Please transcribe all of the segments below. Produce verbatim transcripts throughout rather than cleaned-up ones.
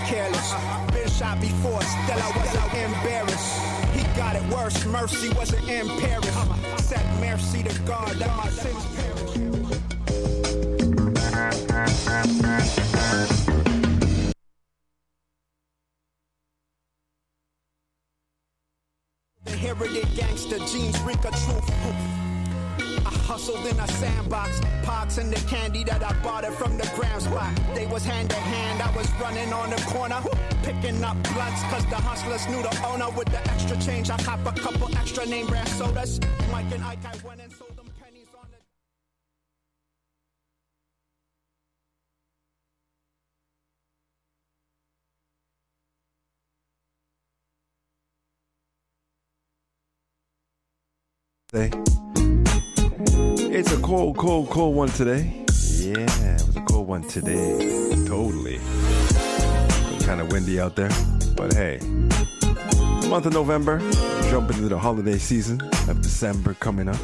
careless. Been shot before, still I wasn't embarrassed. He got it worse, mercy wasn't in Paris. Said mercy to God that my sins perish. Inherited gangster genes, reek of truth. I hustled in a sandbox, pox in the candy that I bought it from the gram spot. They was hand to hand, I was running on the corner, picking up blunts, cause the hustlers knew the owner. With the extra change, I cop a couple extra name brand sodas. Mike and Ike, I went and sold them pennies on the... It's a cold, cold, cold one today. Yeah, it was a cold one today. Totally. It was kind of windy out there. But hey, the month of November, jumping into the holiday season of December coming up.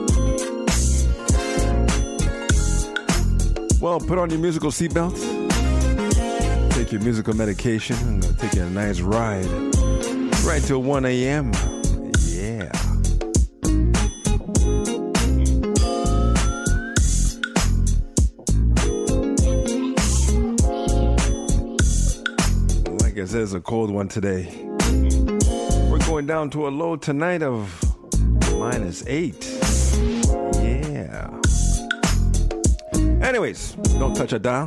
Well, put on your musical seatbelts. Take your musical medication. I'm going to take you on a nice ride. Right till one a.m. Yeah. I guess it's a cold one today. We're going down to a low tonight of minus eight. Yeah. Anyways, don't touch a dial.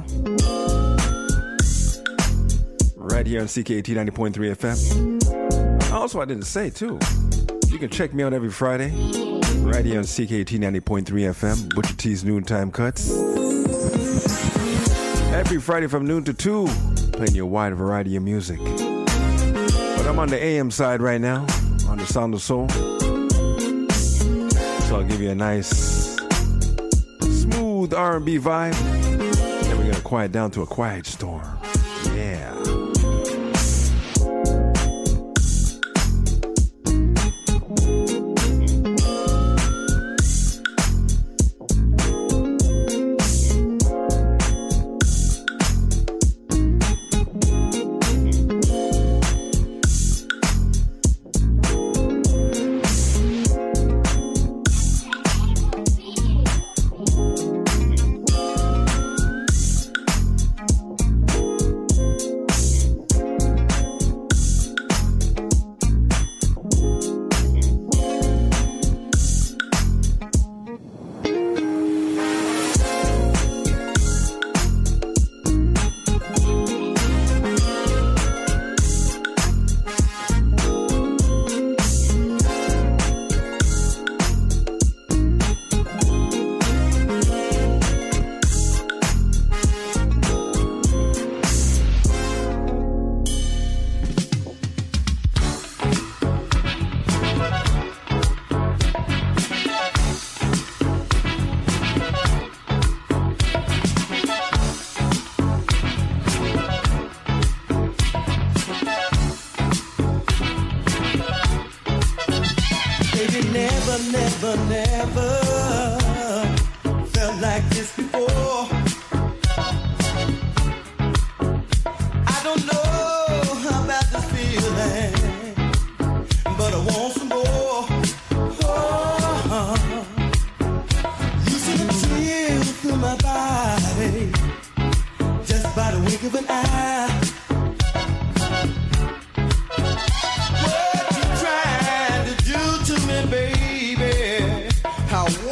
Right here on C K A T ninety point three F M. Also, I didn't say too, you can check me out every Friday. Right here on C K A T ninety point three F M. Butcher T's Noontime Cuts. Every Friday from noon to two. Playing you a wide variety of music. But I'm on the A M side right now, on the Sound of Soul. So I'll give you a nice, smooth R and B vibe. Then we're going to quiet down to a quiet storm. Yeah. never, never felt like this before. I don't know about this feeling, but I want some more. Oh, you see the chill through my body just by the wink of an eye. What you trying to do to me, baby? How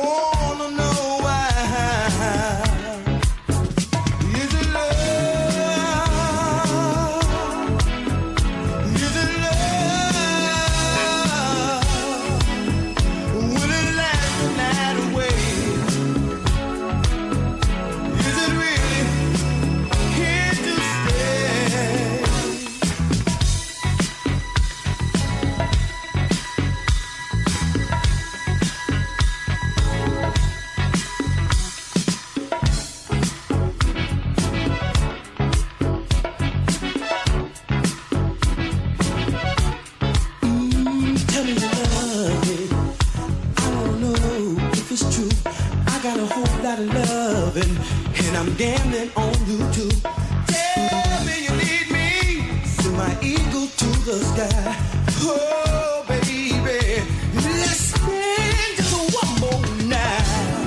my eagle to the sky. Oh, baby, let's spend just one more night.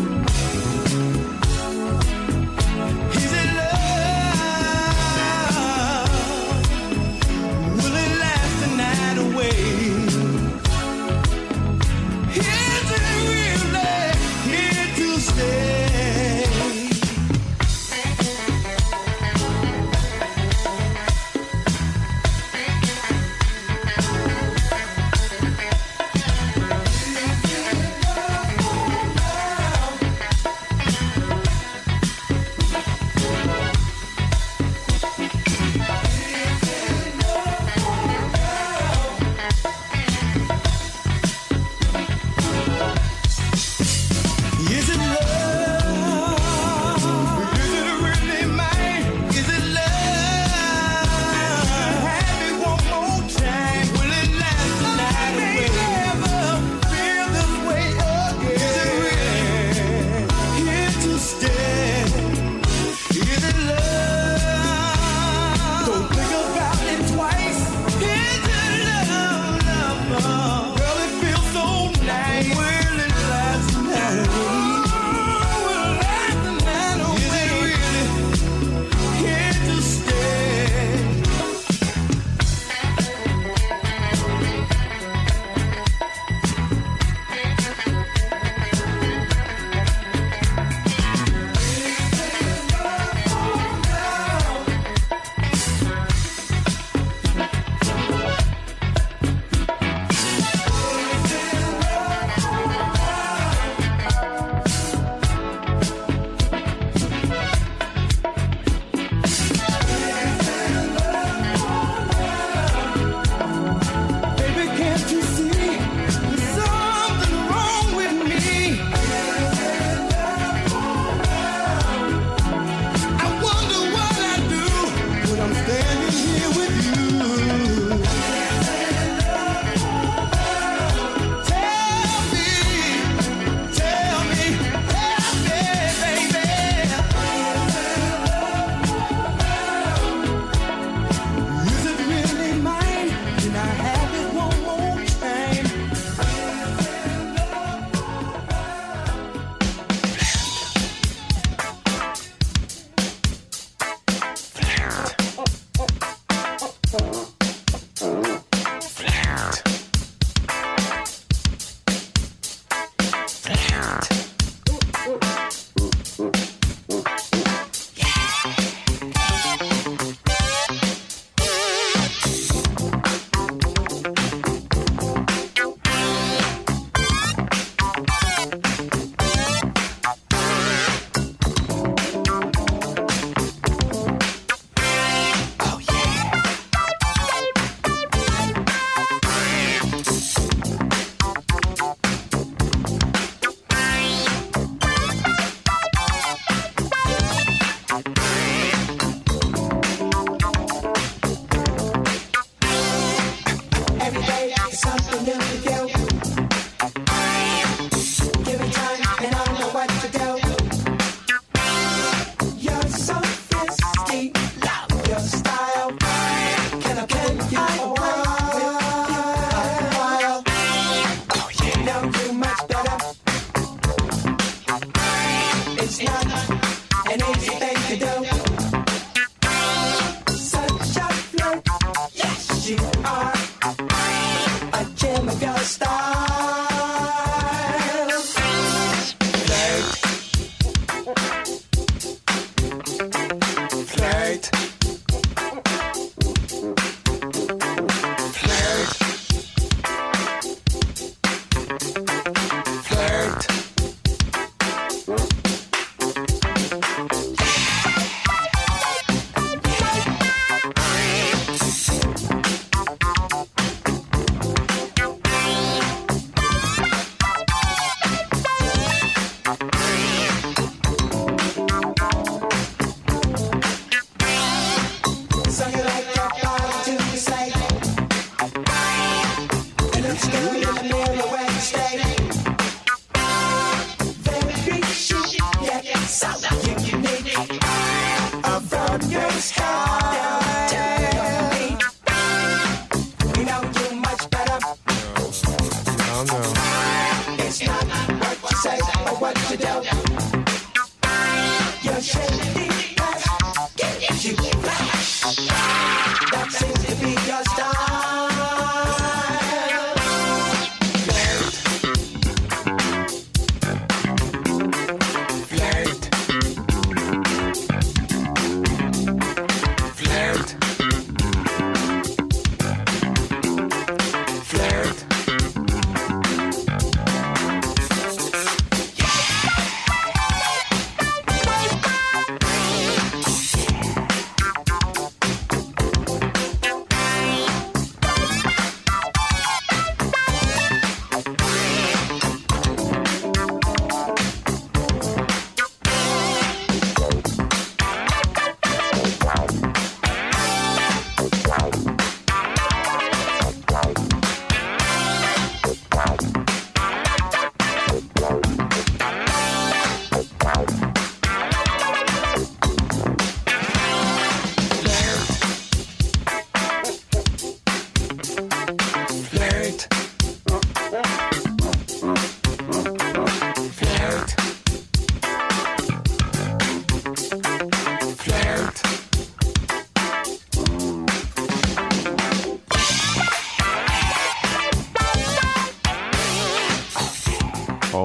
Is it love? Will it last the night away? Is it really here to stay?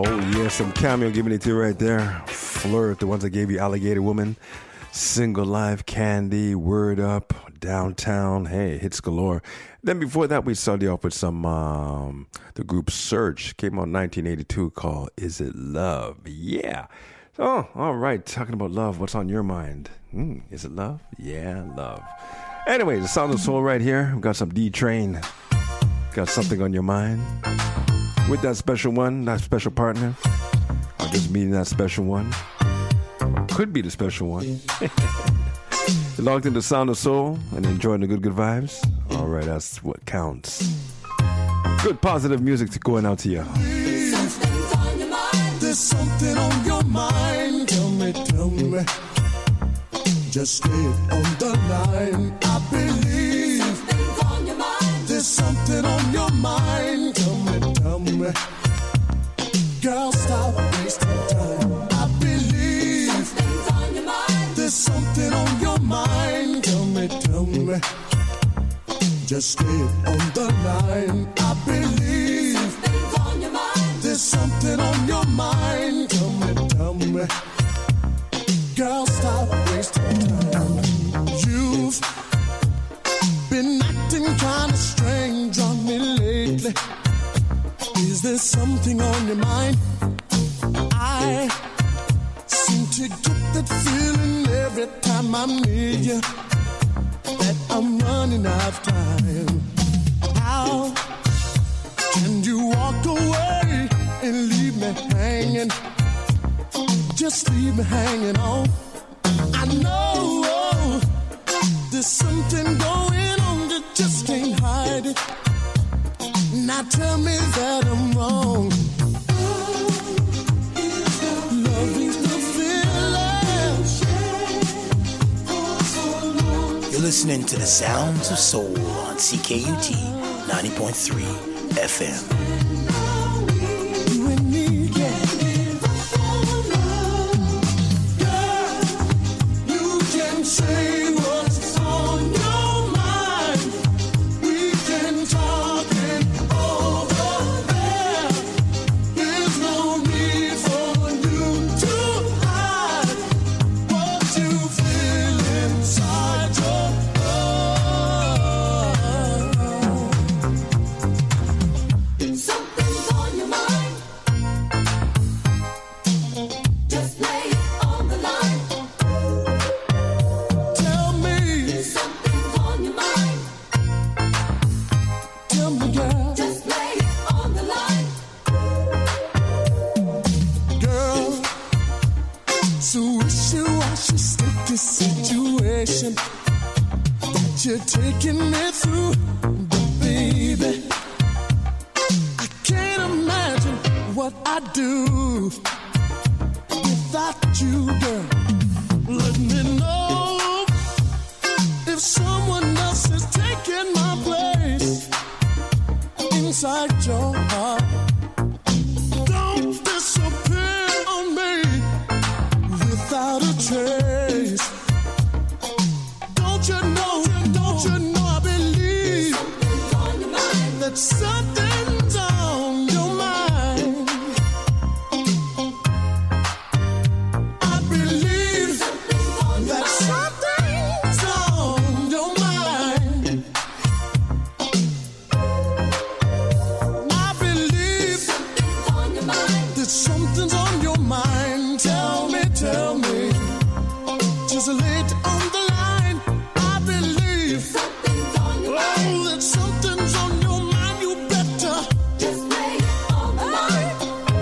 Oh, yeah, some Cameo giving it to you right there. Flirt, the ones that gave you Alligator Woman, Single Life, Candy, Word Up, Downtown, hey, hits galore. Then before that, we started off with some, um, the group Search, came out in nineteen eighty-two, called Is It Love? Yeah. Oh, all right, talking about love, what's on your mind? Mm, is it love? Yeah, love. Anyway, the Sound of Soul right here. We've got some D-Train. Got something on your mind? With that special one, that special partner, or just meeting that special one, or could be the special one. You're logged into Sound of Soul and enjoying the good, good vibes. All right, that's what counts. Good, positive music going out to you. There's something on your mind. Tell me, tell me. Just stay on the line. I believe something's on your mind. There's something on your mind. Tell me, tell me. Girl, stop wasting time. I believe something's on your mind. There's something on your mind. Tell me, tell me. Just stay on the line. I believe something's on your mind. There's something on your mind. Tell me, tell me. Girl, stop wasting time. You've been acting kind of strange on me lately. Is there something on your mind? I seem to get that feeling every time I'm near you, that I'm running out of time. How can you walk away and leave me hanging? Just leave me hanging on. I know there's something going on that just can't hide it. Now tell me that I'm wrong. Love is the feeling. You're listening to the Sounds of Soul on C K U T ninety point three F M. Say what's on your mind. We can talk it over there. There's no need for you to hide what you feel inside your heart. Something's on your mind. Just lay it on the line. Situation that you're taking me through, but baby, I can't imagine what I'd do without you, girl. Let me know if someone else is taking my place inside your heart. Don't disappear on me without a trace. Don't you know, don't you know I believe something's on your mind. That something's on your mind. I believe something's on your that mind. Something's on your mind. I believe something's on your mind. That something's on your mind. Tell me, tell me. Just lay it on the line. I believe something's on your mind. Oh, that something's on your mind. You better just lay it on the line.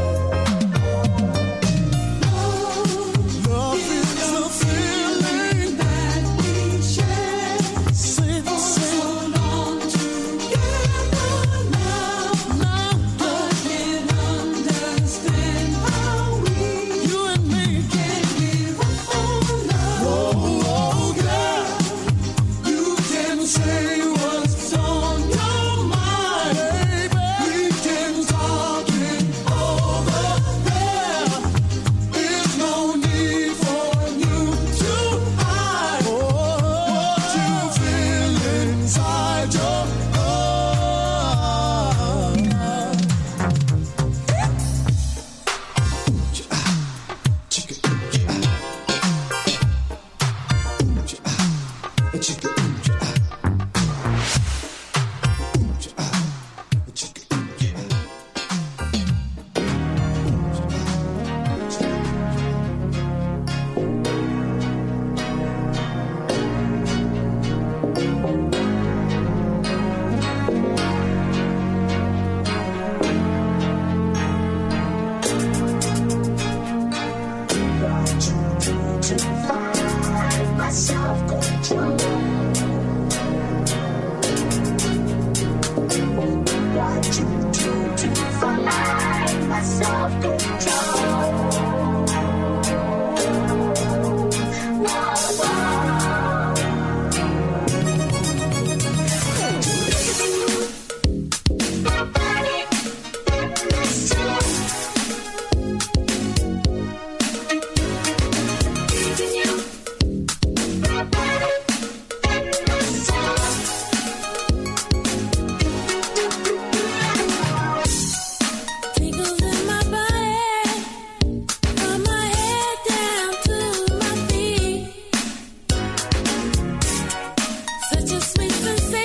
Love is the feeling that we share. Say the same. Hold on together now. Now I can understand how we, you and me, can give up on love. Oh, oh, girl, you can say what's on your mind, baby. We can talk it over there. There's no need for you to hide what you feel inside your heart.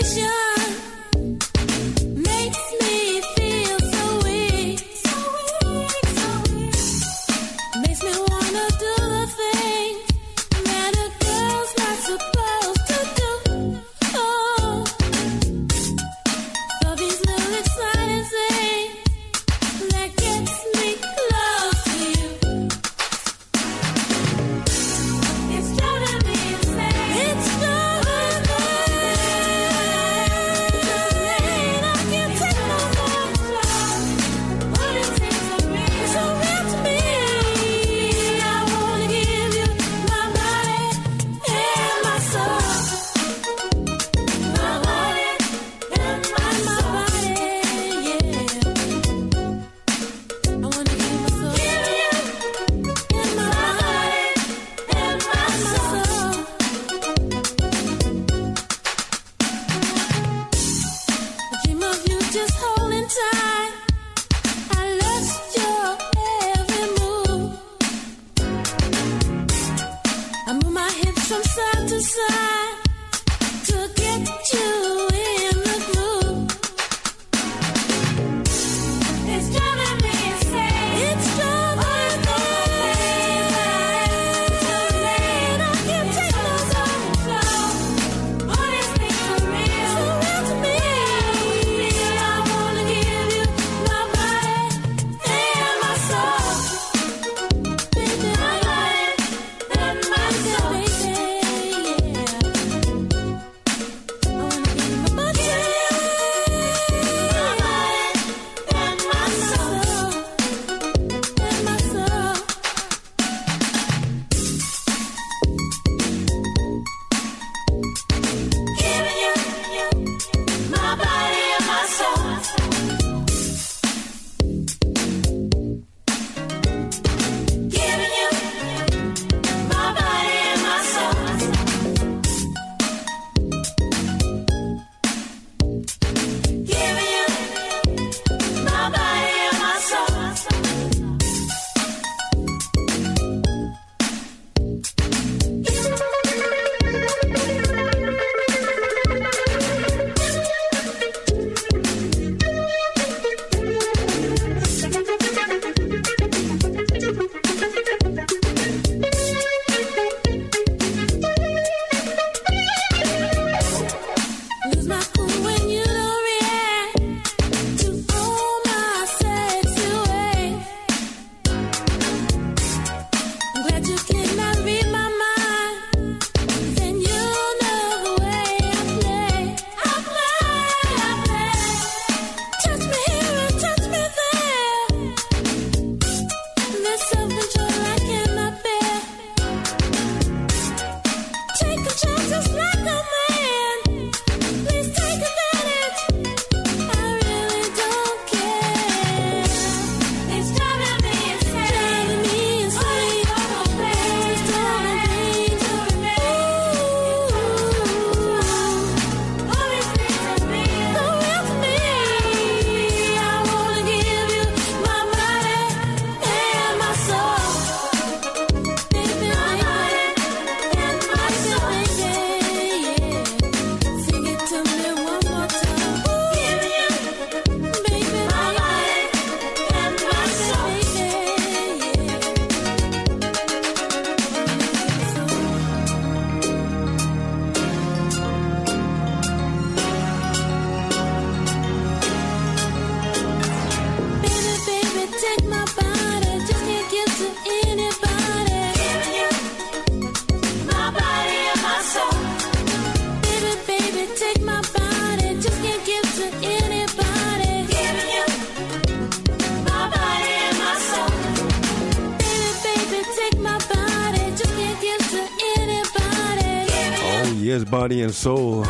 Yes, Body and Soul.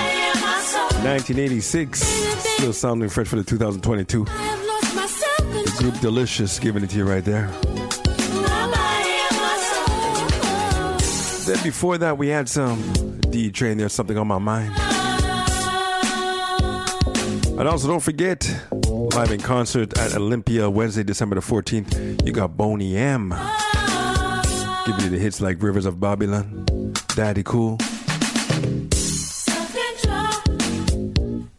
nineteen eighty-six. Still sounding fresh for the two thousand twenty-two. The group Delicious giving it to you right there. Then before that, we had some D-Train, There's Something on My Mind. And also, don't forget, live in concert at Olympia, Wednesday, December the fourteenth, you got Boney M. Giving you the hits like Rivers of Babylon, Daddy Cool.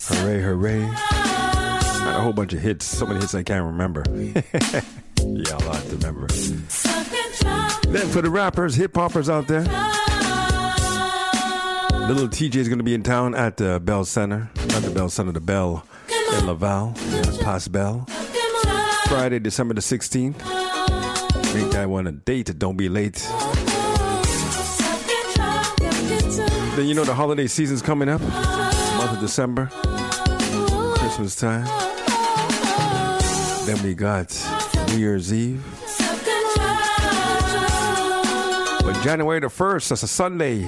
Hooray, hooray. Had a whole bunch of hits. So many hits I can't remember. Yeah, a lot to remember. Then for the rappers, hip hoppers out there, Little T J is going to be in town at the Bell Center. Not the Bell Center, the Bell in Laval. Yeah, past Bell. Friday, December the sixteenth. Make that one a date. Don't be late. Then you know the holiday season's coming up. Month of December. Christmas time. Then we got New Year's Eve. But January the first, that's a Sunday.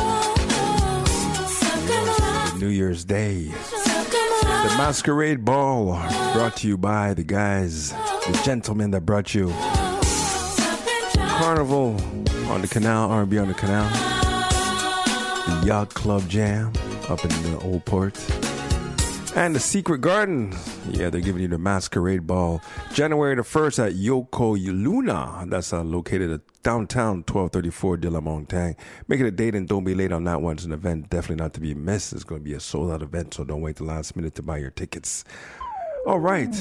New Year's Day. The Masquerade Ball brought to you by the guys, the gentlemen that brought you. Carnival on the canal, R and B on the canal. The Yacht Club Jam up in the Old Port. And the Secret Garden. Yeah, they're giving you the Masquerade Ball. January the first at Yoko Luna. That's uh, located at downtown twelve thirty-four De La Montagne. Make it a date and don't be late on that one. It's an event definitely not to be missed. It's going to be a sold out event, so don't wait the last minute to buy your tickets. All right.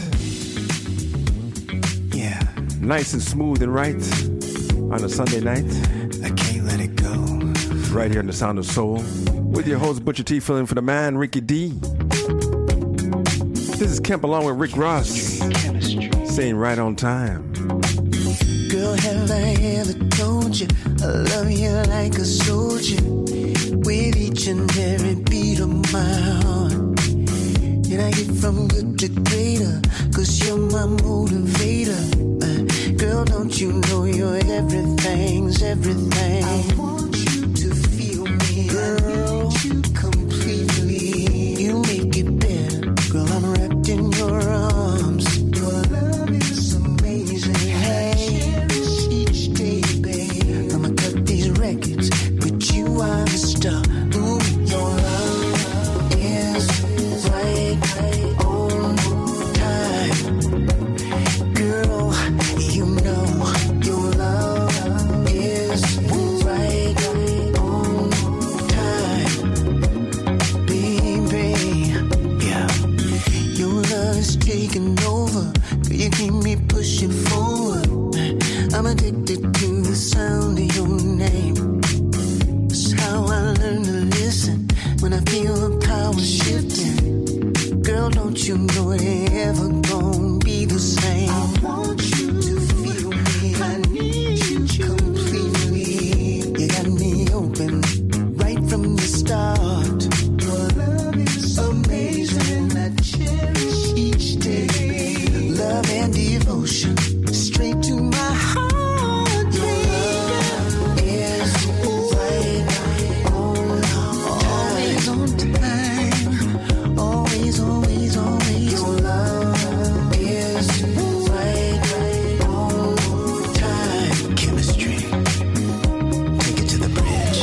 Yeah. Nice and smooth and right on a Sunday night. I can't let it go. Right here on The Sound of Soul. With your host, Butcher T, filling for the man, Ricky D. This is Kemp along with Rick Ross. Saying right on time. Girl, have I ever told you I love you like a soldier with each and every beat of my heart. And I get from good to greater, cause you're my motivator. Uh, girl, don't you know you're everything's everything. I want you to feel me, girl, I need you completely. You make it better, girl, I'm wrapped in your arms. Your love is amazing. Hey, each day, babe, I'ma cut these records, but you are the star. Ooh, your love is right on time. Girl, you know your love is right on time. Baby, yeah. Your love is taking over. Girl, you keep me pushing forward. I'm addicted to the sound of your name. It's how I learn to listen when I feel the power shifting. Girl, don't you know it ain't ever gonna be the same. I want you to feel me. I need you completely. You got me open right from the start. Your love is amazing. I cherish each day. Love and devotion straight to my heart. Your love is right on always on time. Always, always, always. Your love is right on time. Chemistry. Take it to the bridge.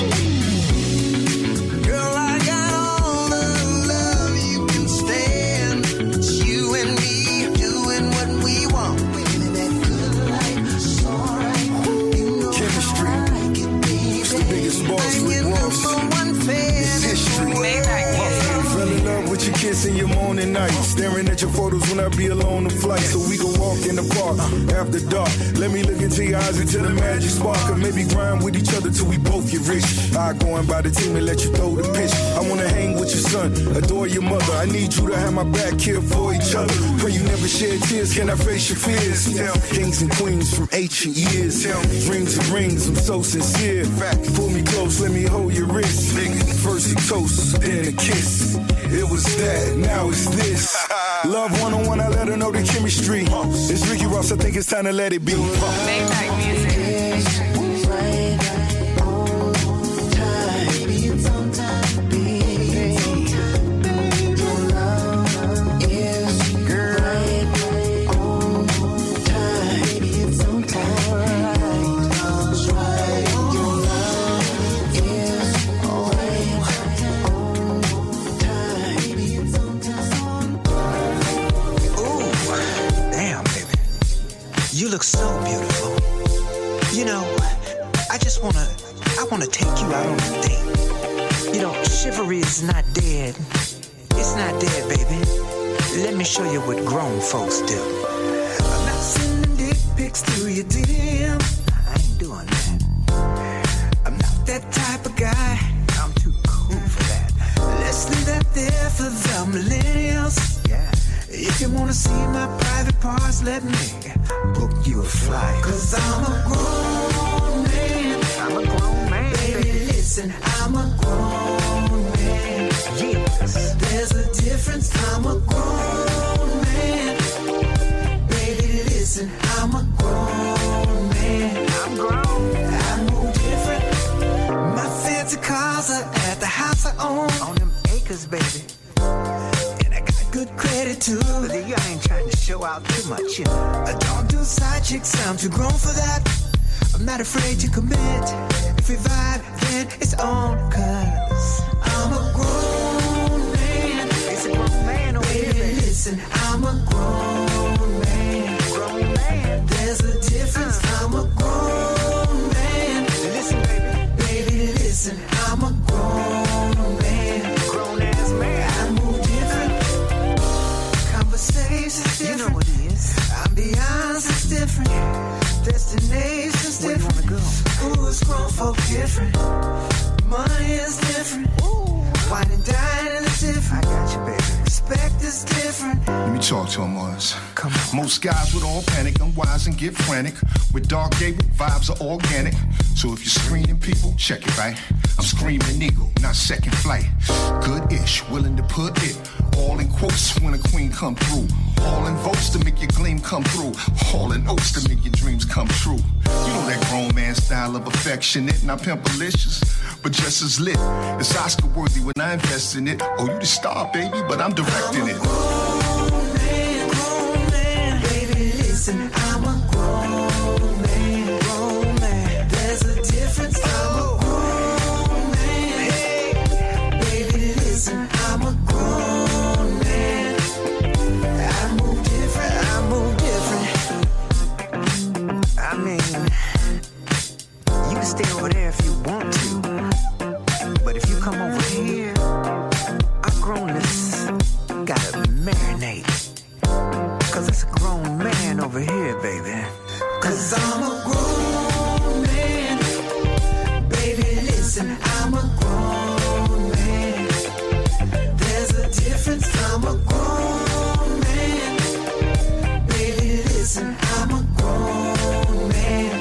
Girl, I got all the love you can stand. It's you and me doing what we want. Living that good life, it's alright. You know Chemistry. I like it, baby. It's the biggest boss, I'm Rick your Ross. number one fan. It's history. Fell in love with your kiss in your morning night. Staring at your photos when I be alone on flight. So we can walk in the park after dark. Let me look into your eyes until the magic spark. Or maybe grind with each other till we both get rich. I go and buy the team and let you throw the pitch. I wanna hang with your son, adore your mother. I need you to have my back here for each other. Pray you never shed tears, can I face your fears? Kings and queens from ancient years. Dreams and rings, I'm so sincere. Pull me close, let me hold your wrist. First a toast, then a kiss. It was that, now it's this. Love one-on-one, I let her know the chemistry. It's Ricky Ross, I think it's time to let it be. Maybach music. It's right on time. Baby, it's on time. Baby, it's on time. Your love is right on time. Baby, it's on time. It's right. Your love is right on time. Baby, it's on time. Ooh, damn, baby. You look so beautiful. You know, I just wanna, I wanna take you out on a date. You know, chivalry is not dead. It's not dead, baby. Let me show you what grown folks do. I'm not sending dick pics to your D M. I ain't doing that. I'm not that type of guy. I'm too cool for that. Let's leave that there for the millennials. Yeah. If you wanna see my private parts, let me book you a flight. Cause I'm a grown man. I'm a grown man. Baby, listen, I'm a grown man. Yes. There's a difference. I'm a grown man. Baby, listen, I'm a grown man. I'm grown. I move different. My fancy cars are at the house I own. On them acres, baby. Good credit too, but you ain't trying to show out too much, you know. I don't do side chicks, I'm too grown for that. I'm not afraid to commit. If we vibe, then it's on. Cause I'm a grown man. It's a grown man over here, baby. Listen, I'm a grown man. Grown man. There's a difference. Uh. I'm a grown man. Listen, baby. Baby, listen, I'm a grown man. Grown ass man. I move different. Conversations different. You know what it is. Ambiance is different. Destination's different. Where you wanna go? Ooh, it's grown folk different. Money is different. Ooh. Wine and dining is different. I got you, baby. Respect is different. Let me talk to him, Mars. Come on. Most guys would all panic, unwise and get frantic. With Dark Gable, vibes are organic. So if you're screening people, check it, right? I'm screaming eagle, not second flight. Good-ish, willing to put it all in quotes when a queen come through. All in votes to make your gleam come through. All in oats to make your dreams come true. You know that grown man style of affectionate, not pimpalicious, but just as lit. It's Oscar worthy when I invest in it. Oh, you the star, baby, but I'm directing it. Grown man, grown man. Baby, listen, I'm a grown man. Grown man. There's a difference. I'm a grown man. Hey, baby, listen, I'm a grown man. I move different. I move different. I mean, you can stay over there if you want to, but if you come over here, our grownness gotta marinate. Cause it's a grown man over here, baby. Cause I'm a grown man. Baby, listen, I'm a grown man. There's a difference. I'm a grown man. Baby, listen, I'm a grown man.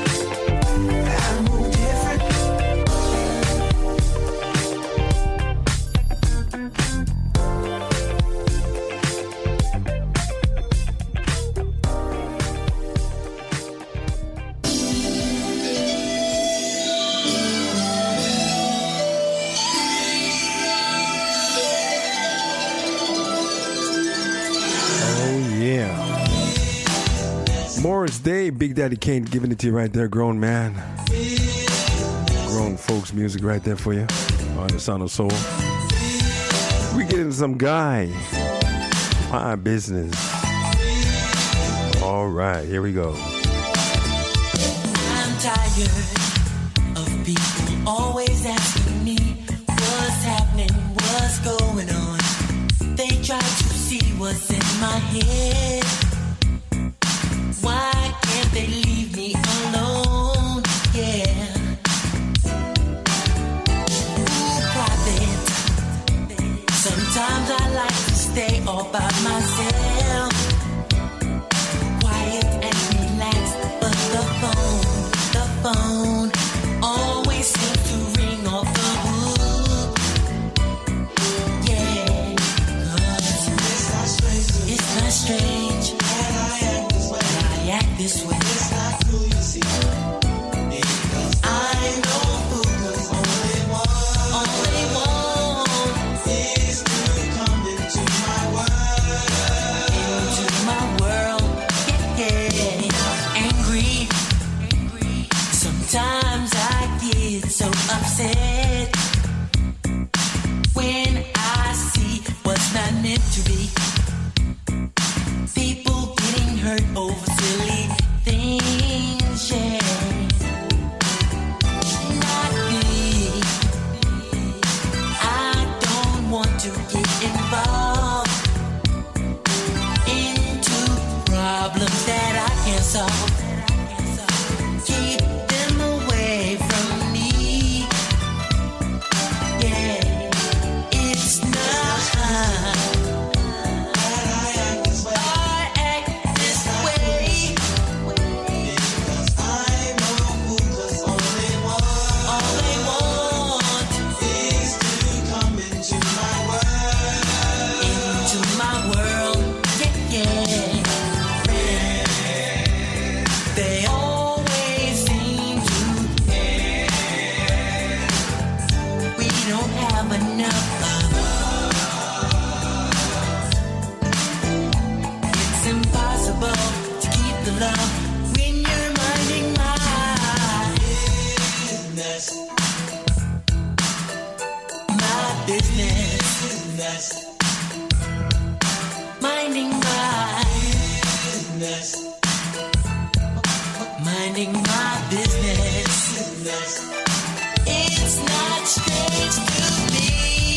I move different. Morris Day, Big Daddy Kane giving it to you right there, grown man. Grown folks music right there for you on the Sound of Soul. We get into some guy. My business. All right, here we go. I'm tired of people always asking me what's happening, what's going on. They try to see what's in my head. Why can't they leave me alone? Yeah. Ooh, private. Sometimes I like to stay all by myself. Quiet and relaxed, but the phone, the phone always seems to ring off the hook. Yeah, cause it's not strange. I act this way. It's not cool, you see. Because I know who only one, only one is to come into my world, into my world. Yeah, yeah. Angry, angry. Sometimes I get so upset when I see what's not meant to be. People getting hurt over silly things, yeah. Not me. I don't want to get involved. minding my business. It's not strange to me.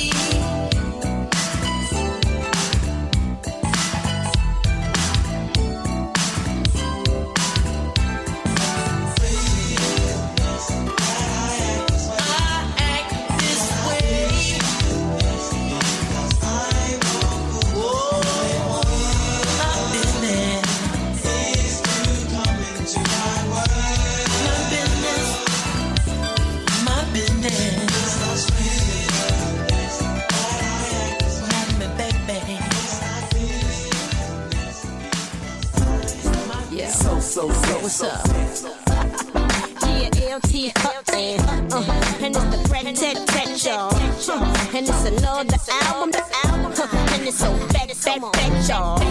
So, so, what's up? Yeah, L T, uh, and, uh, and it's the Fred Ted Ted, y'all. Uh, and it's another album, the album, uh, and it's so fat, fat, fat, y'all.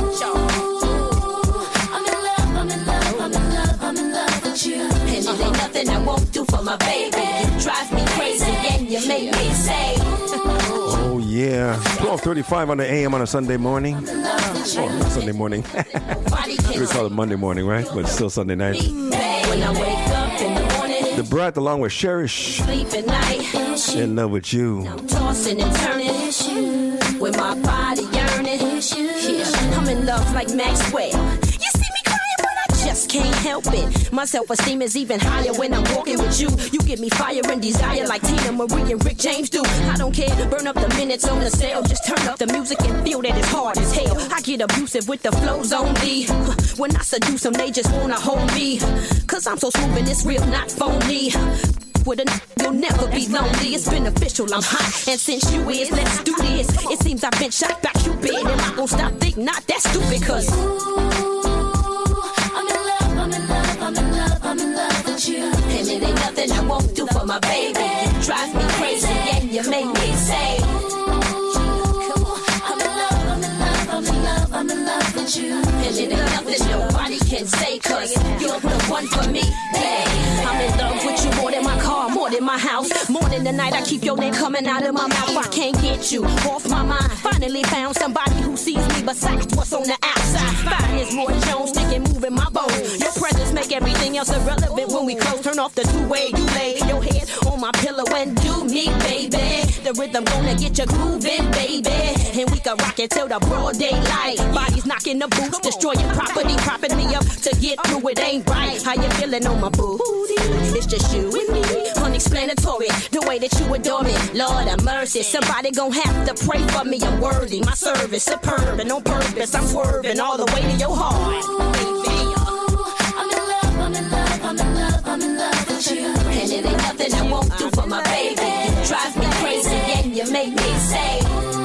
I'm in love, I'm in love, I'm in love, I'm in love with you. And it ain't nothing I won't do for my baby. You drive me crazy and you make me say. Oh yeah, twelve thirty-five on the A M on a Sunday morning. Oh, not Sunday morning. We call it Monday morning, right? But it's still Sunday night. When I wake up in the morning, The Brat along with Cherish. sleep at night, In love with you. I'm tossing and turning with my body yearning. Yeah, I'm in love like Maxwell. You see me crying, but I just can't help it. My self-esteem is even higher when I'm walking with you. You give me fire and desire like Tina Marie and Rick James do. I don't care, burn up the minutes on the cell. Just turn up the music and feel that it's hard as hell. I get abusive with the flows on me. When I seduce them, they just wanna hold me. Cause I'm so smooth and it's real, not phony. With a n- you'll never be lonely. It's beneficial, I'm hot. And since you is, let's do this. It seems I've been shot by Cupid. And I won't stop, think not that stupid. Cause I'm in love, I'm in love, I'm in love, I'm in love with you. And it ain't nothing I won't do for my baby. You drive me crazy and you make me say, I'm in love, I'm in love, I'm in love, I'm in love with you. And it ain't nothing nobody can say. Cause you're the one for me, hey. I'm in love with you more than my car, more than my house. More than the night I keep your name coming out of my mouth. I can't get you off my mind. Finally found somebody who sees me besides what's on the outside. Fine as Roy Jones, sticking, moving my bones. Your presence make everything else irrelevant when we close. Turn off the two-way, you lay your head on my pillow and do me, baby. The rhythm gonna get you grooving, baby. And we can rock it till the broad daylight. Bodies knocking the boots, destroying property, propping me up to get through. It ain't right. How you feeling on my booty? It's just you and me, unexplanatory. The way that you adore me, Lord have mercy. Somebody gon' have to pray for me. I'm worthy, my service superb, and on purpose I'm swerving all the way to your heart, baby. I'm in love, I'm in love, I'm in love, I'm in love with you. And it ain't nothing I won't do for my baby. You drive me crazy and you make me say,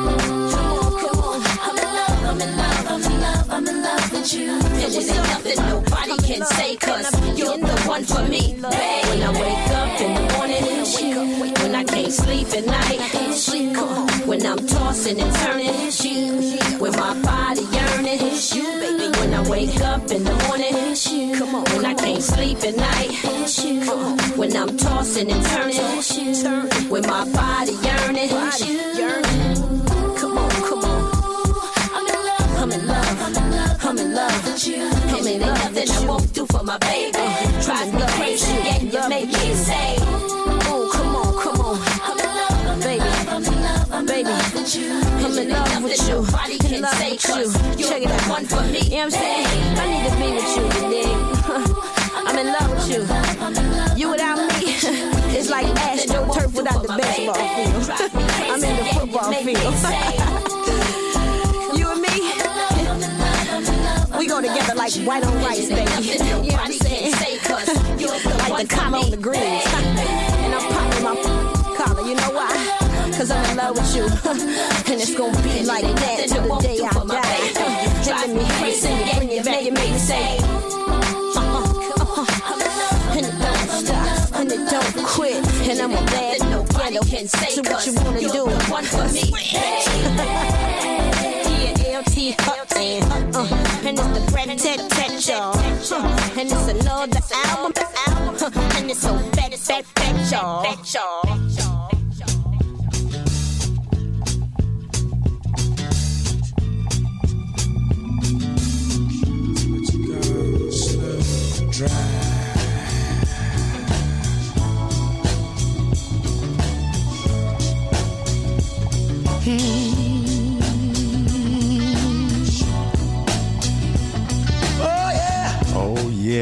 I'm in love, I'm in love, I'm in love, I'm in love with you. And it ain't nothing nobody can say. Cause you're the one for me, babe. When I wake up in the morning, it's you. When I can't sleep at night, it's you. When I'm tossing and turning, it's you. When my body yearning, it's you, baby. When I wake up in the morning, it's you. Come on. When I can't sleep at night, it's you. When I'm tossing and turning, it's you. When my body yearning, it's you. Come on, come on. I'm in love, I'm in love, I'm in love, I'm in love with you. And it ain't nothing I won't do for my baby. Drive me crazy and you make me say, oh, come on, come on. I'm in love, I'm in love, I'm in love, I'm in love with you. I'm in love with you, nobody can say you. Check it out, one for me. You know what I'm saying? I need to be with you, you dig? I'm in love with you. You without me, it's like AstroTurf without the baseball field. I'm in the football field. You and me, we go together like white on rice, baby. You know what I'm saying? Like the collar on the greens. And I'm popping my collar, you know why? Cause I'm in love with you. And it's gonna be like that till the day I die. Telling me crazy, bring it back, you make me say, and it don't stop, and it don't quit. And I'm a bad nobody can say. So what you wanna do? One for me. Yeah, L T, and uh, and it's the Fred Ted Ted, y'all. And it's another album, album, and it's so fat, fat, fat, y'all. Fat, y'all. What you got?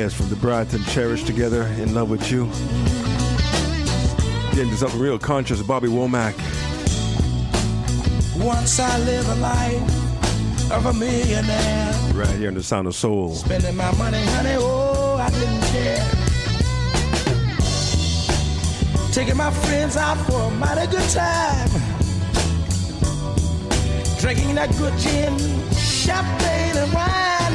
Yes, from the Brighton Cherish Together, In Love With You. Getting to something real conscious, Bobby Womack. Once I live a life of a millionaire. Right here in the Sound of Soul. Spending my money, honey, oh, I didn't care. Taking my friends out for a mighty good time. Drinking that good gin, champagne, and wine.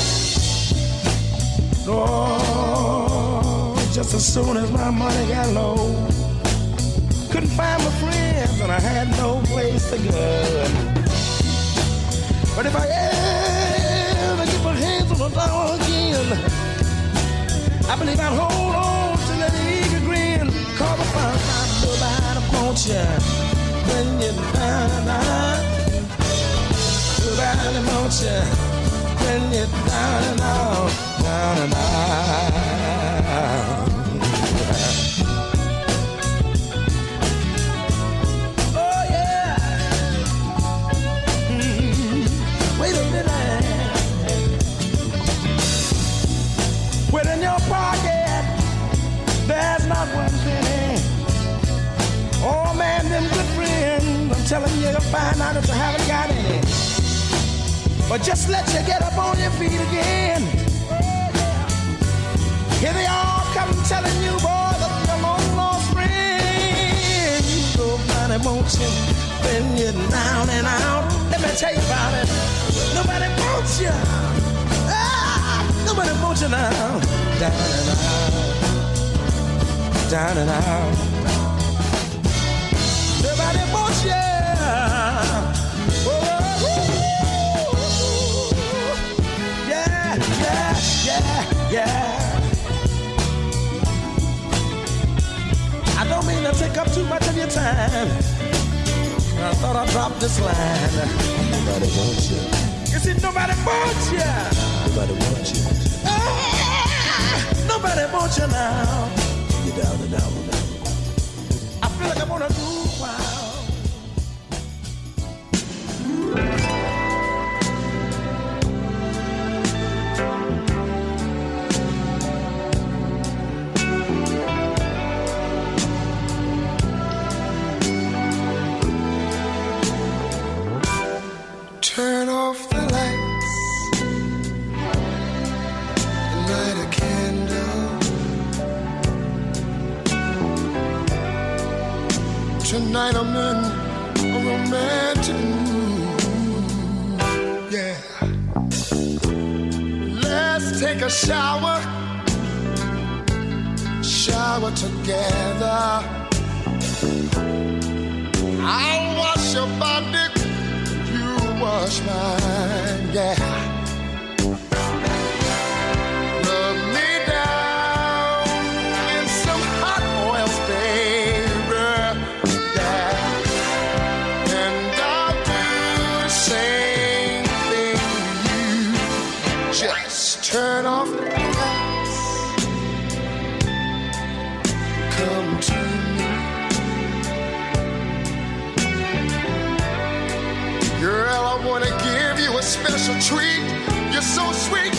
Oh, just as soon as my money got low, couldn't find my friends and I had no place to go. But if I ever get my hands on the dollar again, I believe I'd hold on to that eager grin. Cause I found out nobody wants you when you're down and out. Nobody wants you when you're down and out, down and out. In your pocket, there's not one penny. Oh man, them good friends, I'm telling you, you'll find out that you haven't got any. But just let you get up on your feet again. Here they all come telling you, boy, that you're long lost friends. Nobody wants you when you're down and out. Let me tell you about it. Nobody wants you. Nobody wants you now. Down and out, down and out. Nobody wants you. Oh, yeah, yeah, yeah, yeah. I don't mean to take up too much of your time. I thought I'd drop this line. Nobody wants you. You see, nobody wants you. Nobody wants you. Nobody wants you now. You're down and out now. I feel like I'm on a groove wild. Turn off the lights and light a candle. Tonight I'm in a romantic mood. Yeah. Let's take a shower. Shower together. I'll wash your body. Wash mine, yeah. Rub me down in some hot oils, baby, yeah. And I'll do the same thing to you. Just turn off the lights. Come to me. Girl, I wanna give you a special treat. You're so sweet.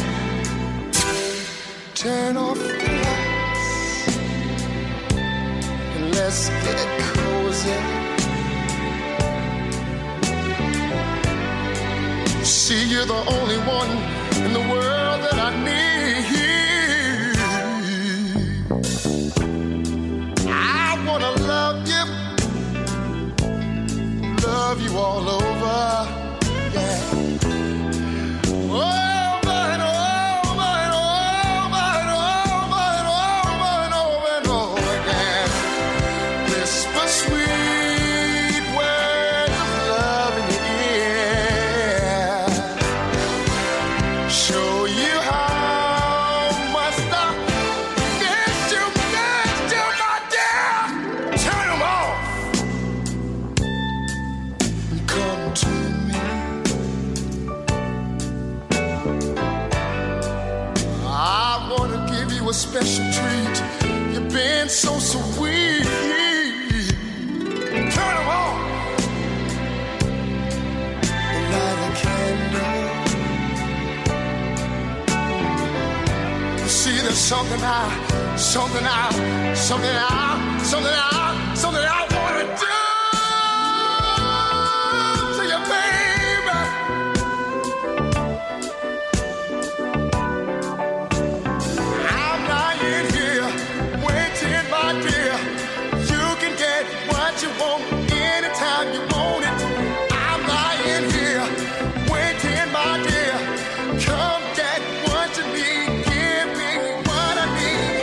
Turn off the lights and let's get cozy. See, you're the only one in the world that I need. I wanna love you. Love you all over, yeah. Over and over and over and over and over and over and over again. Whisper sweet words of love in your ear. Show you how much I miss you, miss you, my dear. Turn them off. Come to me. I want to give you a special treat. You've been so sweet. Turn them on. Light a candle. See, something I, something I, something I, something I, something I wanna do to you, baby. I'm lying here, waiting, my dear. You can get what you want anytime you want it. I'm lying here, waiting, my dear. Come get what you need, give me what I need.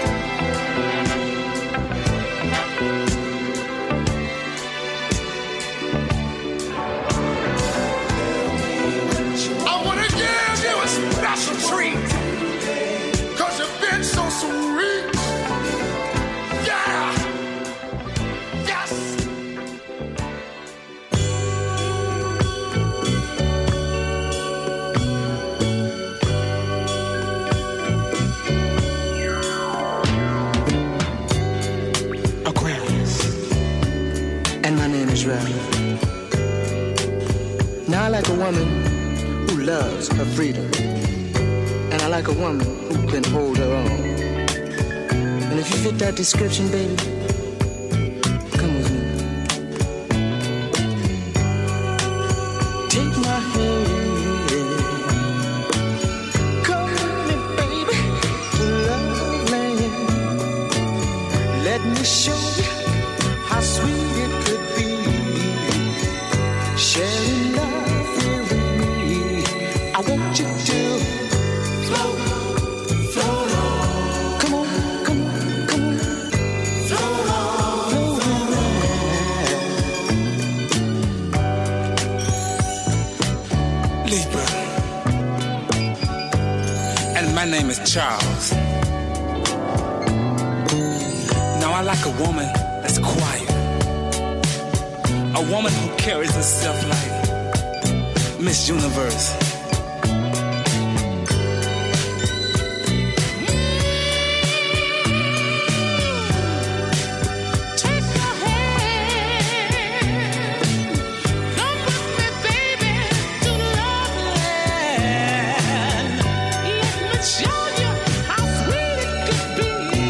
I wanna give you a special treat, 'cause you've been so sweet. Yeah, yes. Aquarius, and my name is Ralph. Now I like a woman who loves her freedom, and I like a woman who can hold her own. And if you fit that description, baby, come with me. Take my hand, come with me, baby, to love land. Let me show you how sweet it could be, sharing love here with me. I want you to float, float on. Come on, come on, come on. Float on, float on. Libra, and my name is Charles. Now I like a woman that's quiet, a woman who carries herself like Miss Universe. Take my hand, come with me, baby, to love land. Let me show you how sweet it could be,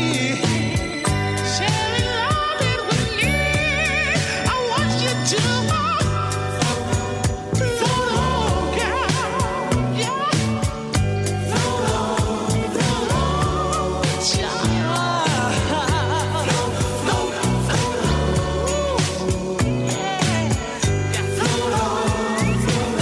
sharing love it with me. I want you to float on, girl, yeah. Float on, float on, child. Float, float, float on. Float on, float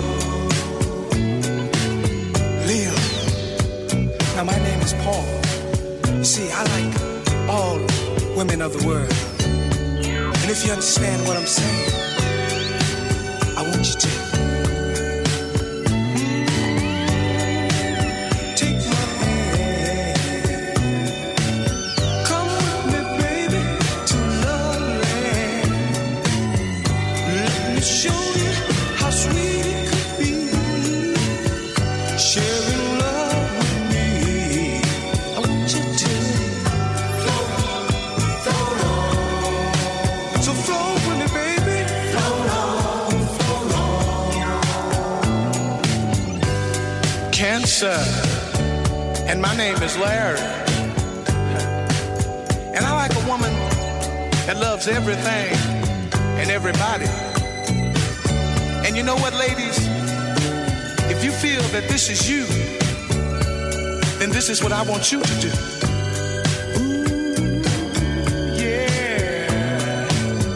Leo. Now my name is Paul. You see, I like all women of the world. And if you understand what I'm saying, I want you to take my hand. Come with me, baby, to love land. Let me show you how sweet it could be, sharing love with me. I want you to float, float on. So float with me, baby. Float on, float on. Cancer, and my name is Larry. And I like a woman that loves everything and everybody. And you know what, ladies? If you feel that this is you, then this is what I want you to do. Yeah.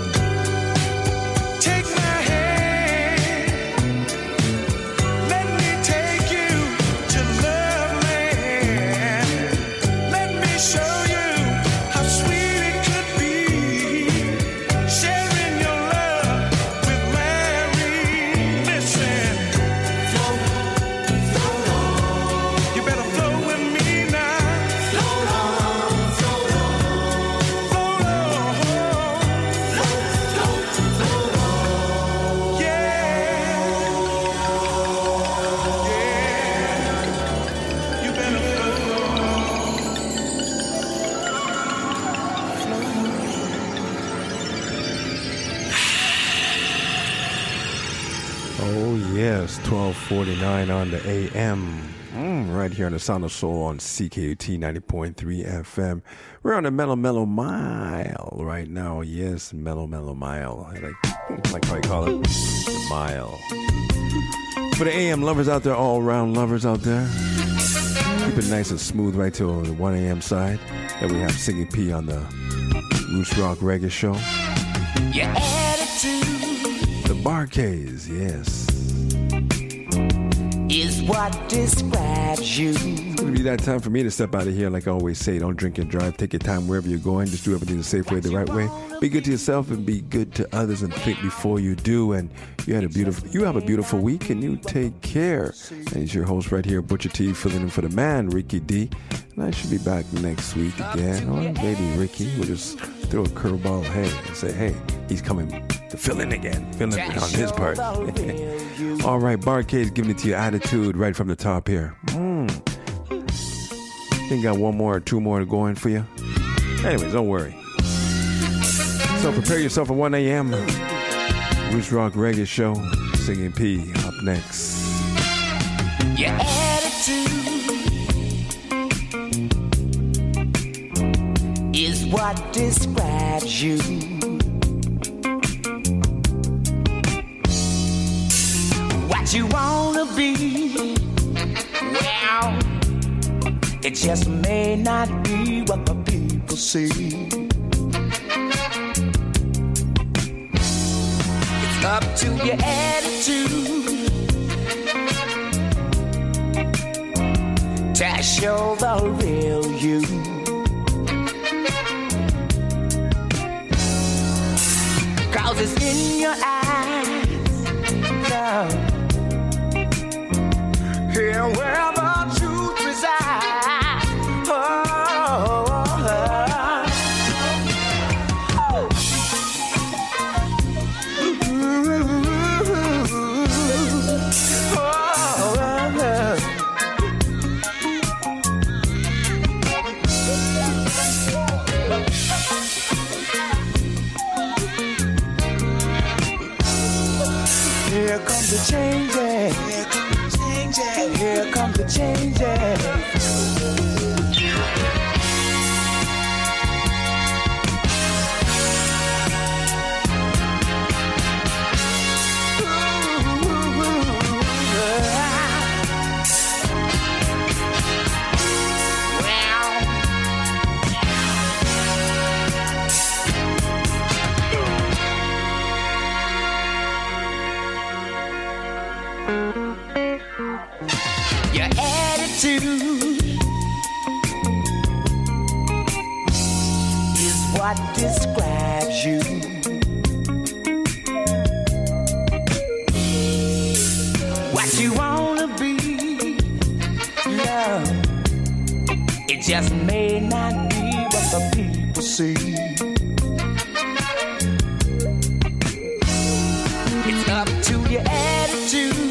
Take my hand. Let me take you to love land. Let me show you how sweet it could be, sharing your love with Larry. Listen, float, float on. You better float with me now. Float on, float on. Float on. Float, float, float on. Yeah. Yeah. You better float on. Oh yes, twelve forty-nine on the A M Mm, right here on the Sound of Soul on C K U T ninety point three F M. We're on the Mellow Mellow Mile right now. Yes, Mellow Mellow Mile. I like, like how you call it, the mile. For the A M lovers out there, all around lovers out there, keep it nice and smooth right till the one a.m. side. Then we have Singing P on the Roots Rock Reggae Show. Your attitude. The Bar-Kays, yes. Is what describes you. It's going to be that time for me to step out of here. Like I always say, don't drink and drive. Take your time wherever you're going. Just do everything the safe way, the right way. Be good to yourself and be good to others, and think before you do. And you had a beautiful, you have a beautiful week, and you take care. And it's your host right here, Butcher T, filling in for the man, Ricky D. And I should be back next week again. Or maybe Ricky will just throw a curveball ahead and say, hey, he's coming to fill in again. Fill in on his part. All right, Bar-Kays giving it to your attitude right from the top here. Mm. Think got one more or two more to go in for you. Anyways, don't worry. So prepare yourself for one a.m. Roots Rock Reggae Show. Singing P up next. Your attitude is what describes you. What you wanna be, well, it just may not be what the people see. It's up to your attitude to show the real you. Cause it's in your eyes, love. Here where the truth resides. Oh, oh, oh. Here comes the changes. Here comes the changes. Your attitude is what describes you. What you wanna be, love, it just may not be what the people see. It's up to your attitude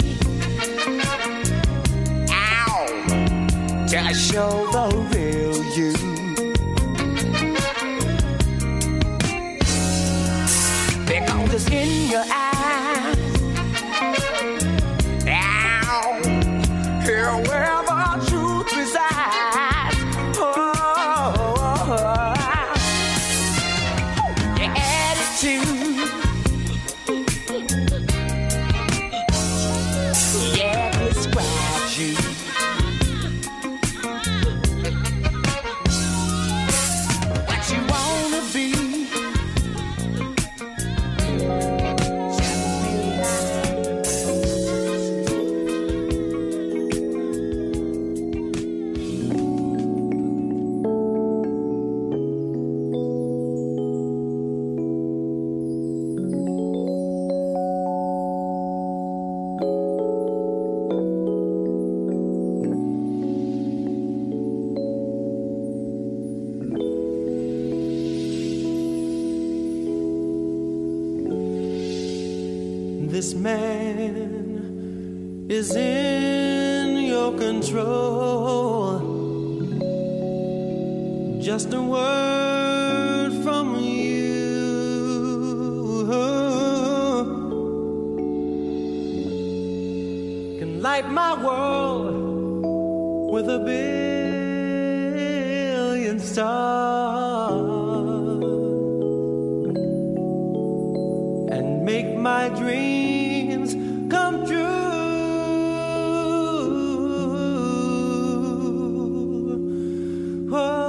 to show the real you. Because it's in your eyes. Now, here where the truth resides. Oh, oh, oh. Your attitude, yeah, describes you. This man is in your control. Just a word from you can light my world with a billion stars and make my dreams come true. Whoa.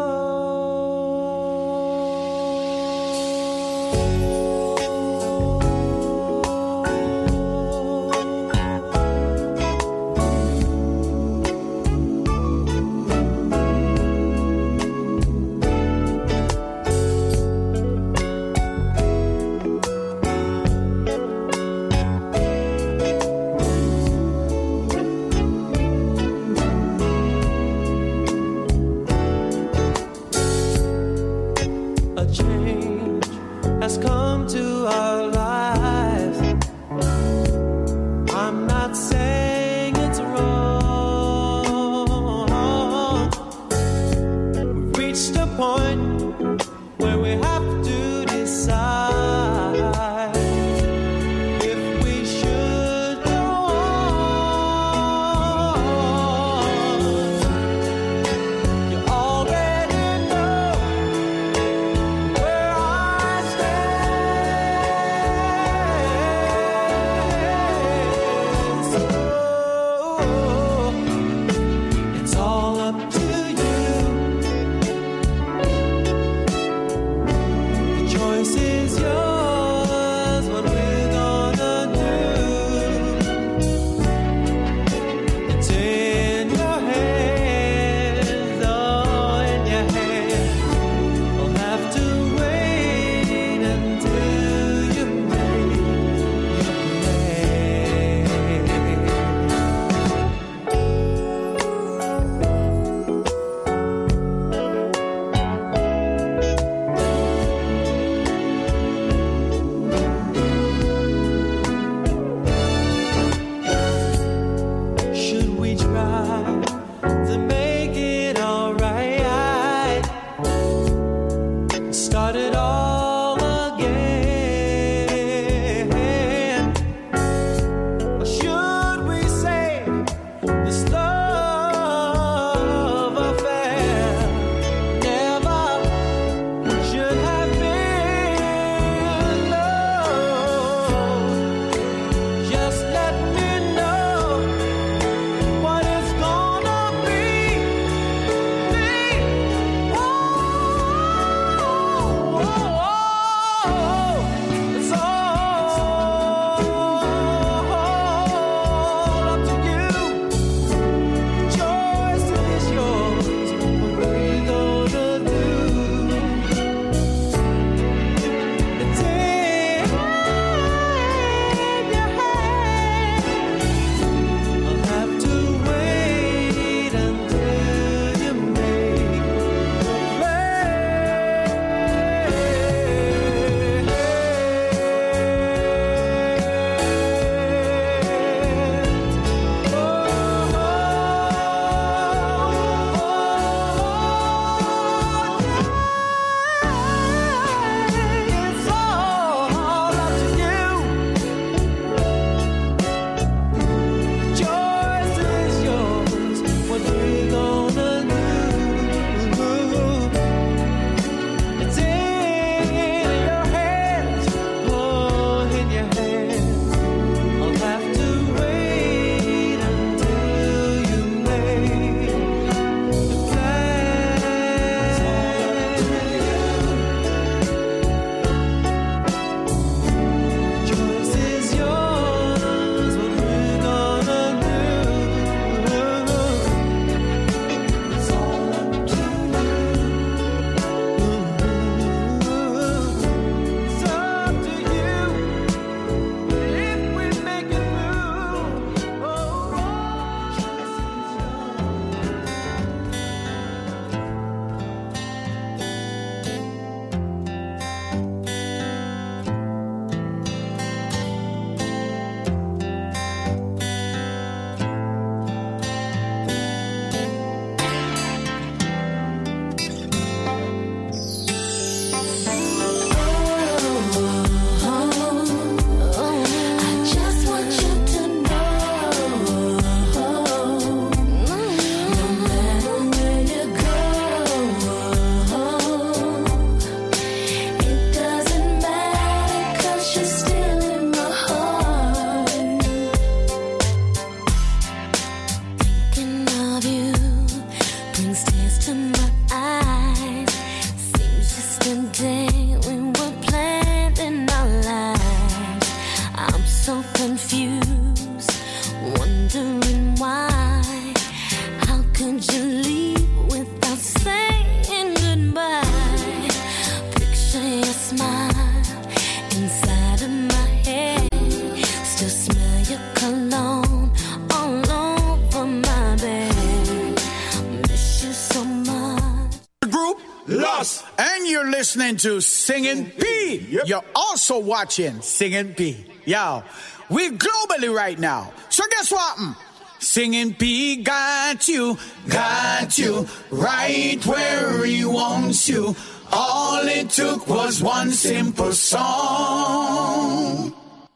wondering why. How could you leave without saying goodbye? Picture your smile inside of my head. Still smell your cologne all over my bed. Miss you so much. Group Lost, and you're listening to Singing P. Yep. You're also watching Singing P. Yo, we're globally right now. So guess what? Mm. Singing P got you, got you right where he wants you. All it took was one simple song.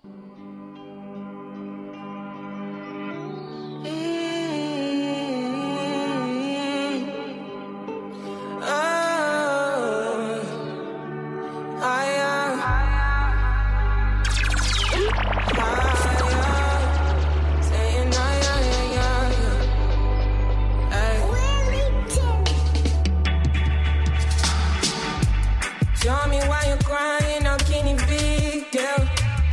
Tell me why you're crying, how can it be, girl?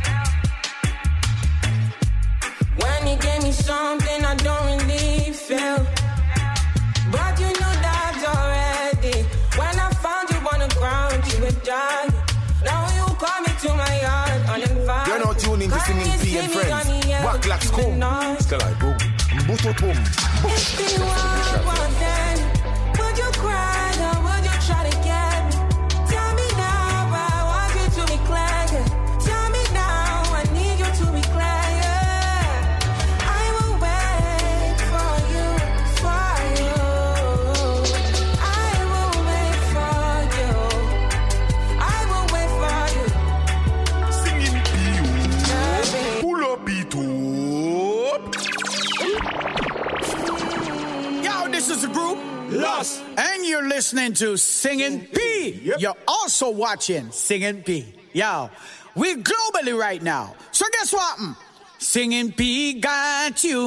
When you gave me something I don't really feel, but you knew that already. When I found you on the ground, you were dying. Now you call me to my yard on the vibe. You're not tuning to Singing P and Friends. Wack like scum. Still like boom. Buto boom. If you want one thing, would you cry or would you try to get me? Tell me now, I want you to be clear. Tell me now, I need you to be clear. I will wait for you, for you. I will wait for you. I will wait for you. Singing P. Pull up it up. Yo, this is the group Lost, and you're listening to Singing P. Yep. You're also watching Singing P. Yo, we're globally right now. So guess what? Mm. Singing P got you.